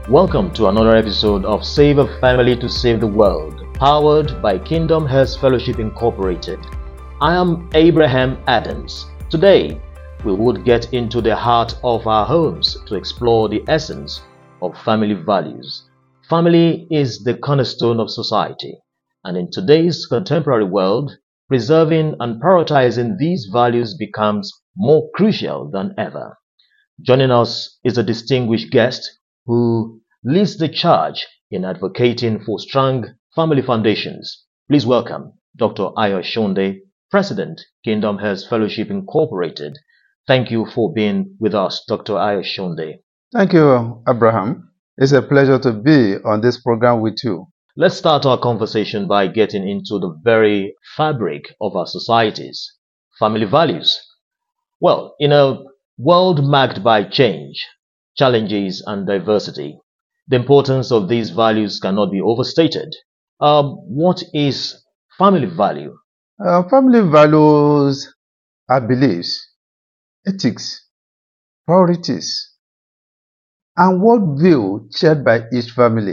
Welcome to another episode of Save a Family to Save the World, powered by Kingdom Health Fellowship Incorporated. I am Abraham Adams. Today, we would get into the heart of our homes to explore the essence of family values. Family is the cornerstone of society, and in today's contemporary world, preserving and prioritizing these values becomes more crucial than ever. Joining us is a distinguished guest who leads the charge in advocating for strong family foundations. Please welcome Dr. Ayo Shonde, President, Kingdom Health Fellowship Incorporated. Thank you for being with us, Dr. Ayo Shonde. Thank you, Abraham. It's a pleasure to be on this program with you. Let's start our conversation by getting into the very fabric of our societies, family values. Well, in a world marked by change, challenges, and diversity, the importance of these values cannot be overstated. What is family value? Family values are beliefs, ethics, priorities, and worldview shared by each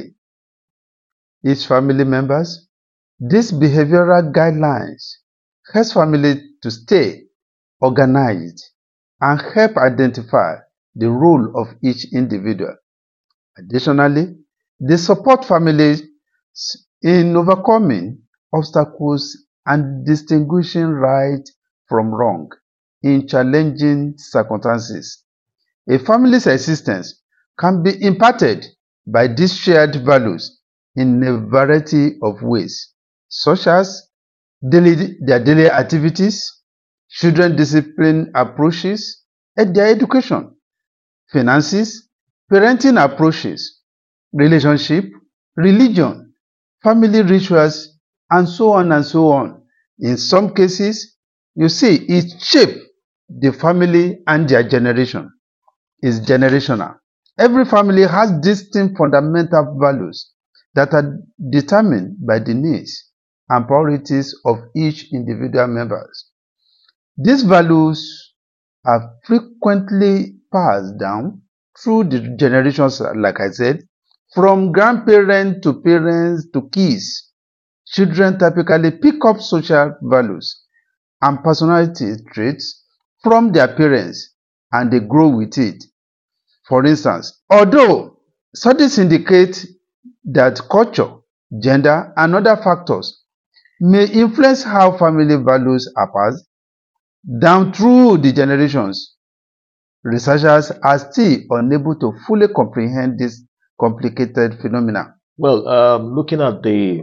family members. These behavioral guidelines help family to stay organized and help identify the role of each individual. Additionally, they support families in overcoming obstacles and distinguishing right from wrong in challenging circumstances. A family's existence can be impacted by these shared values in a variety of ways, such as their daily activities, children discipline approaches, and their education, finances, parenting approaches, relationship, religion, family rituals, and so on and so on. In some cases, you see it shapes the family and their generation. It's generational. Every family has distinct fundamental values that are determined by the needs and priorities of each individual members. These values are frequently passed down through the generations, like I said, from grandparents to parents to kids. Children typically pick up social values and personality traits from their parents and they grow with it. For instance, although studies indicate that culture, gender, and other factors may influence how family values are passed down through the generations, researchers are still unable to fully comprehend this complicated phenomena. Well, looking at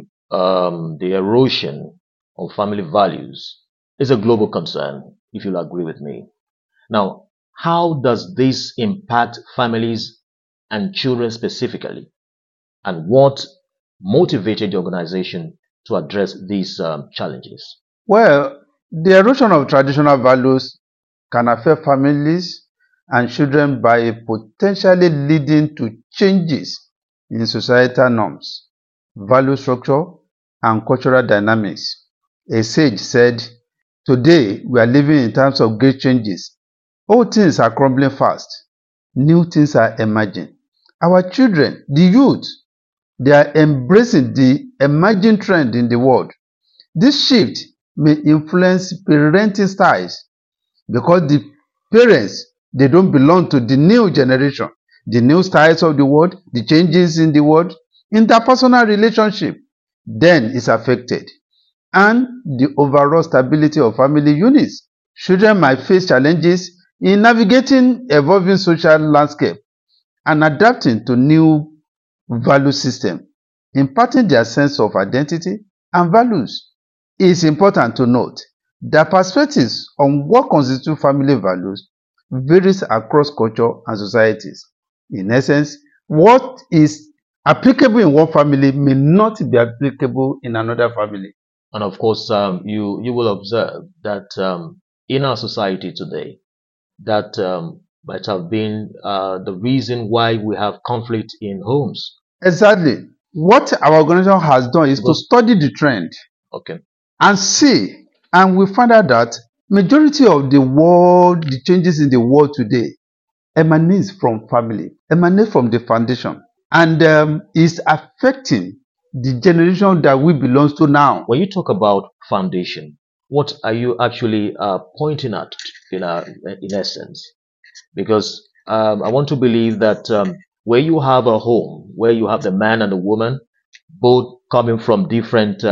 the erosion of family values is a global concern, if you'll agree with me. Now, how does this impact families and children specifically? And what motivated the organization to address these challenges? Well, the erosion of traditional values can affect families and children by potentially leading to changes in societal norms, value structure, and cultural dynamics. A sage said, "Today we are living in times of great changes. Old things are crumbling fast. New things are emerging. Our children, the youth, they are embracing the emerging trend in the world. This shift may influence parenting styles because the parents, they don't belong to the new generation, the new styles of the world, the changes in the world. Interpersonal relationship then is affected, and the overall stability of family units. Children might face challenges in navigating evolving social landscape and adapting to new value system, impacting their sense of identity and values. It is important to note that perspectives on what constitutes family values varies across culture and societies. In essence, what is applicable in one family may not be applicable in another family. And of course, you will observe that in our society today, that might have been the reason why we have conflict in homes. Exactly. What our organization has done is to study the trend. Okay. And see, and we found out that majority of the changes in the world today emanates from family, emanates from the foundation. and is affecting the generation that we belong to now. When you talk about foundation, what are you actually pointing at in essence? Because I want to believe that where you have a home, where you have the man and the woman, both coming from different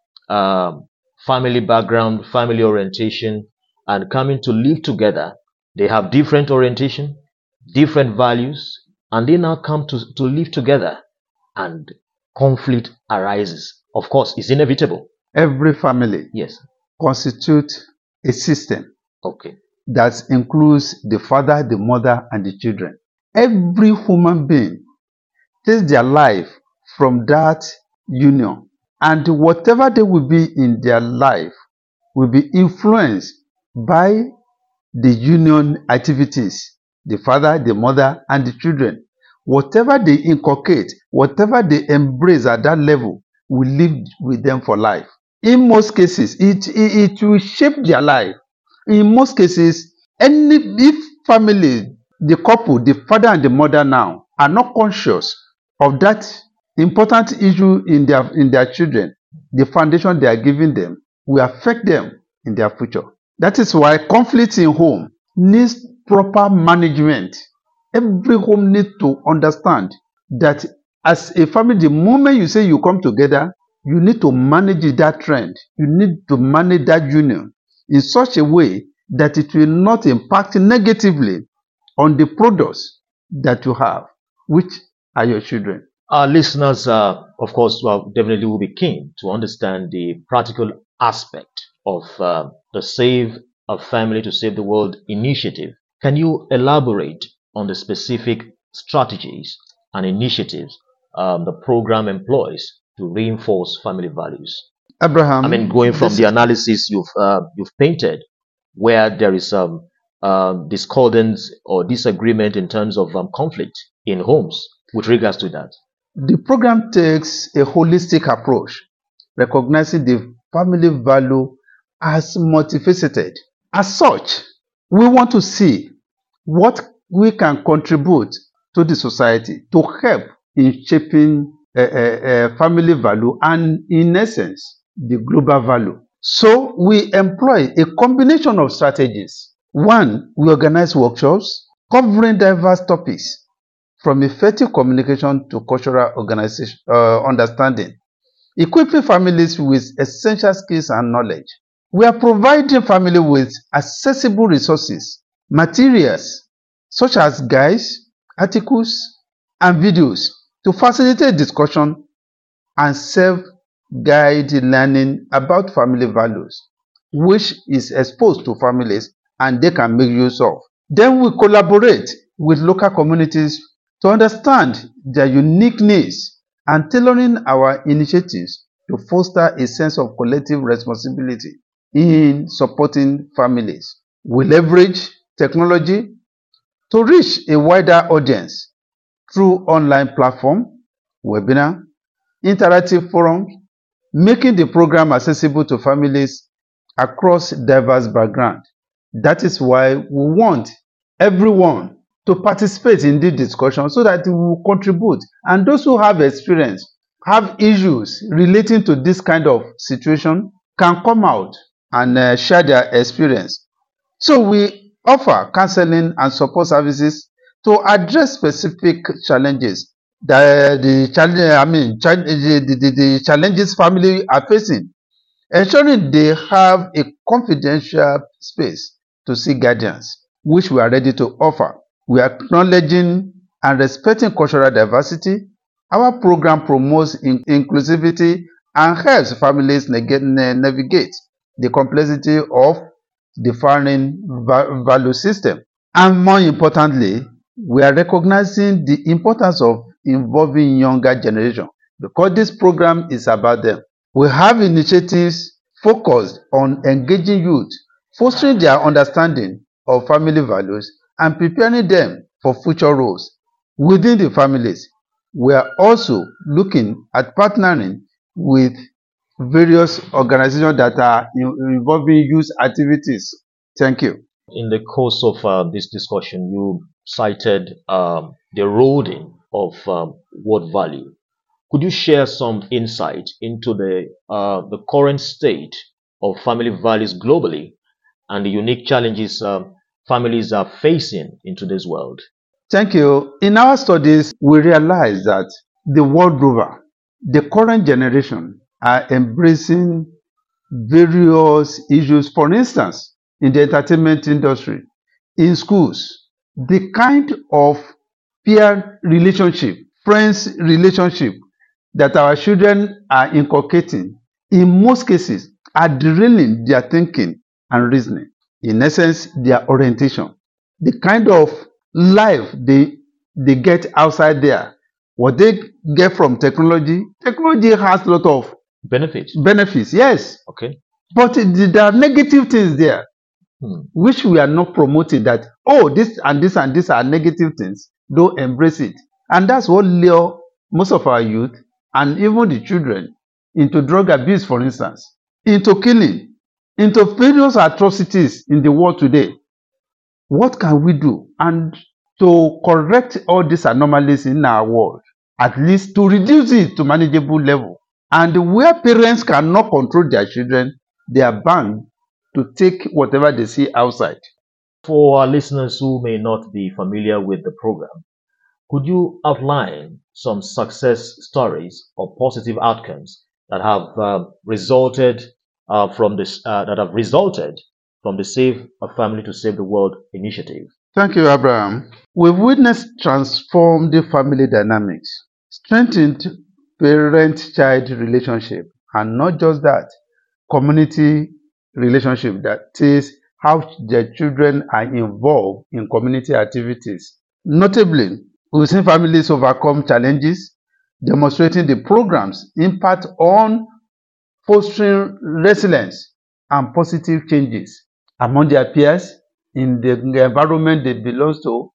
family background, family orientation, and coming to live together, they have different orientation, different values, and they now come to live together, and conflict arises. Of course, it's inevitable. Every family Yes. constitutes a system Okay. that includes the father, the mother, and the children. Every human being takes their life from that union, and whatever they will be in their life will be influenced by the union activities, the father, the mother, and the children. Whatever they inculcate, whatever they embrace at that level will live with them for life. In most cases, it will shape their life. In most cases, if family, the couple, the father and the mother now are not conscious of that important issue in their children, the foundation they are giving them will affect them in their future. That is why conflict in home needs proper management. Every home needs to understand that as a family, the moment you say you come together, you need to manage that trend. You need to manage that union in such a way that it will not impact negatively on the products that you have, which are your children. Our listeners, of course, definitely will be keen to understand the practical aspect of the Save a Family to Save the World initiative. Can you elaborate on the specific strategies and initiatives the program employs to reinforce family values? Abraham, I mean, going from the analysis you've painted, where there is discordance or disagreement in terms of conflict in homes with regards to that. the program takes a holistic approach, recognizing the family value as multifaceted. As such, we want to see what we can contribute to the society to help in shaping family value and, in essence, the global value. So we employ a combination of strategies. One, we organize workshops covering diverse topics from effective communication to cultural organization, understanding, equipping families with essential skills and knowledge. We are providing families with accessible resources, materials such as guides, articles, and videos to facilitate discussion and self-guide learning about family values, which is exposed to families and they can make use of. Then we collaborate with local communities to understand their unique needs and tailoring our initiatives to foster a sense of collective responsibility in supporting families. We leverage technology to reach a wider audience through online platform, webinar, interactive forums, making the program accessible to families across diverse backgrounds. That is why we want everyone to participate in this discussion so that we will contribute. And those who have experience, have issues relating to this kind of situation, can come out and share their experience. So we offer counseling and support services to address specific challenges that the challenges family are facing, ensuring they have a confidential space to seek guidance, which we are ready to offer. We are acknowledging and respecting cultural diversity. Our program promotes inclusivity and helps families navigate the complexity of the foreign value system. And more importantly, we are recognizing the importance of involving younger generation because this program is about them. We have initiatives focused on engaging youth, fostering their understanding of family values and preparing them for future roles within the families. We are also looking at partnering with various organizations that are involving youth activities. Thank you. In the course of this discussion, you cited the eroding of word value. Could you share some insight into the current state of family values globally and the unique challenges families are facing in today's world? Thank you. In our studies, we realize that the world over, the current generation are embracing various issues. For instance, in the entertainment industry, in schools, the kind of peer relationship, friends relationship that our children are inculcating, in most cases, are derailing their thinking and reasoning. In essence, their orientation, the kind of life they get outside there, what they get from technology. Technology has a lot of Benefits. benefits, yes, Okay. but there are negative things there Hmm. which we are not promoting, that oh, this and this and this are negative things, don't embrace it. And that's what lure most of our youth and even the children into drug abuse, for instance, into killing, into various atrocities in the world today. What can we do and to correct all these anomalies in our world, at least to reduce it to manageable level? And where parents cannot control their children, they are bound to take whatever they see outside. For our listeners who may not be familiar with the program, could you outline some success stories or positive outcomes that have resulted from the Save a Family to Save the World initiative? Thank you, Abraham. We've witnessed transformed family dynamics, strengthened parent-child relationship, and not just that, community relationship, that is how the children are involved in community activities. Notably, we've seen families overcome challenges, demonstrating the program's impact on fostering resilience and positive changes among their peers in the environment they belong to.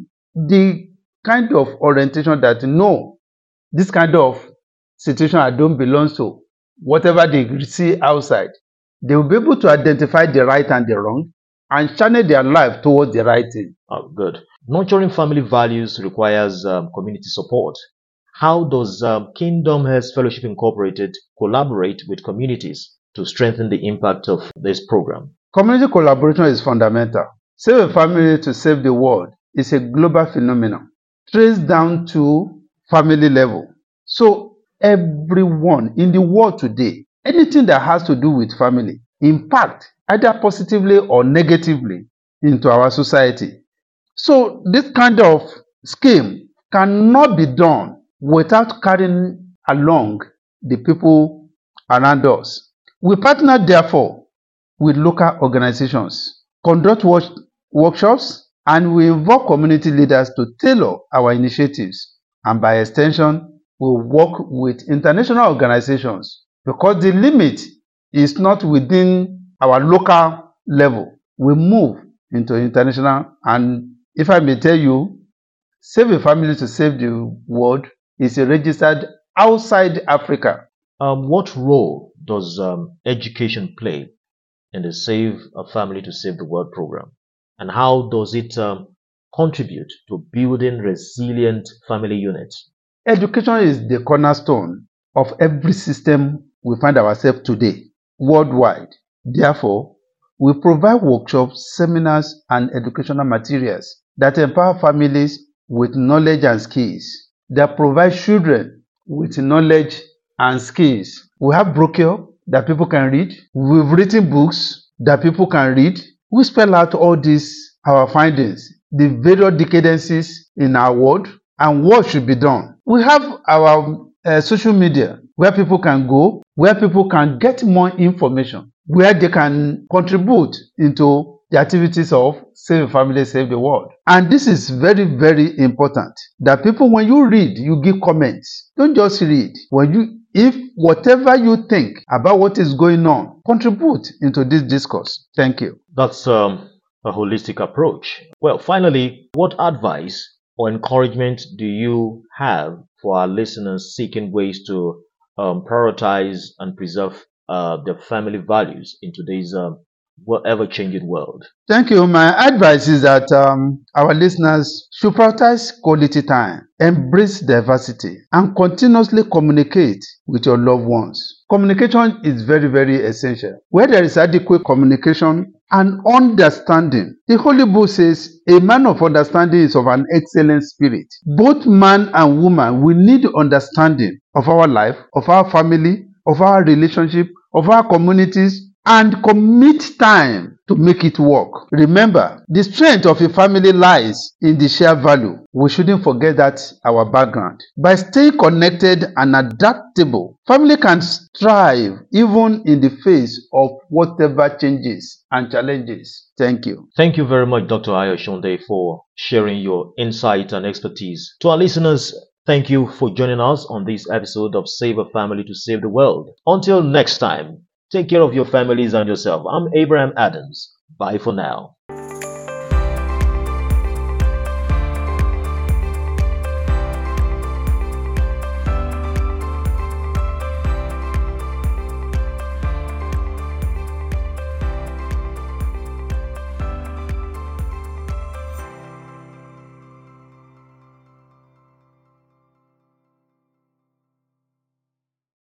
The kind of orientation that no, this kind of situation I don't belong to, whatever they see outside, they will be able to identify the right and the wrong and channel their life towards the right thing. Oh, good. Nurturing family values requires community support. How does Kingdom Health Fellowship Incorporated collaborate with communities to strengthen the impact of this program? Community collaboration is fundamental. Save a Family to Save the World is a global phenomenon, traced down to family level. So everyone in the world today, anything that has to do with family, impact either positively or negatively into our society. So this kind of scheme cannot be done without carrying along the people around us. We partner, therefore, with local organizations, conduct workshops, and we involve community leaders to tailor our initiatives. And by extension, we work with international organizations because the limit is not within our local level. We move into international, and if I may tell you, Save a Family to Save the World is registered outside Africa. What role does education play in the Save a Family to Save the World program? And how does it contribute to building resilient family units? Education is the cornerstone of every system we find ourselves today, worldwide. Therefore, we provide workshops, seminars, and educational materials that empower families with knowledge and skills, that provide children with knowledge and skills. We have brochure that people can read. We've written books that people can read. We spell out all these, our findings, the various decadencies in our world, and what should be done. We have our social media where people can go, where people can get more information, where they can contribute into the activities of Save a Family, Save the World. And this is very, very important that people, when you read, you give comments. Don't just read. If whatever you think about what is going on, contribute into this discourse. Thank you. That's a holistic approach. Well, finally, what advice or encouragement do you have for our listeners seeking ways to prioritize and preserve their family values in today's will ever change the world. Thank you. My advice is that our listeners should prioritize quality time, embrace diversity, and continuously communicate with your loved ones. Communication is very, very essential. Where there is adequate communication and understanding, the Holy Book says, a man of understanding is of an excellent spirit. Both man and woman will need understanding of our life, of our family, of our relationship, of our communities, and commit time to make it work. Remember, the strength of a family lies in the shared value. We shouldn't forget that our background. By staying connected and adaptable, family can thrive even in the face of whatever changes and challenges. Thank you. Thank you very much, Dr. Ayoshonde, for sharing your insight and expertise. To our listeners, thank you for joining us on this episode of Save a Family to Save the World. Until next time, take care of your families and yourself. I'm Abraham Adams. Bye for now.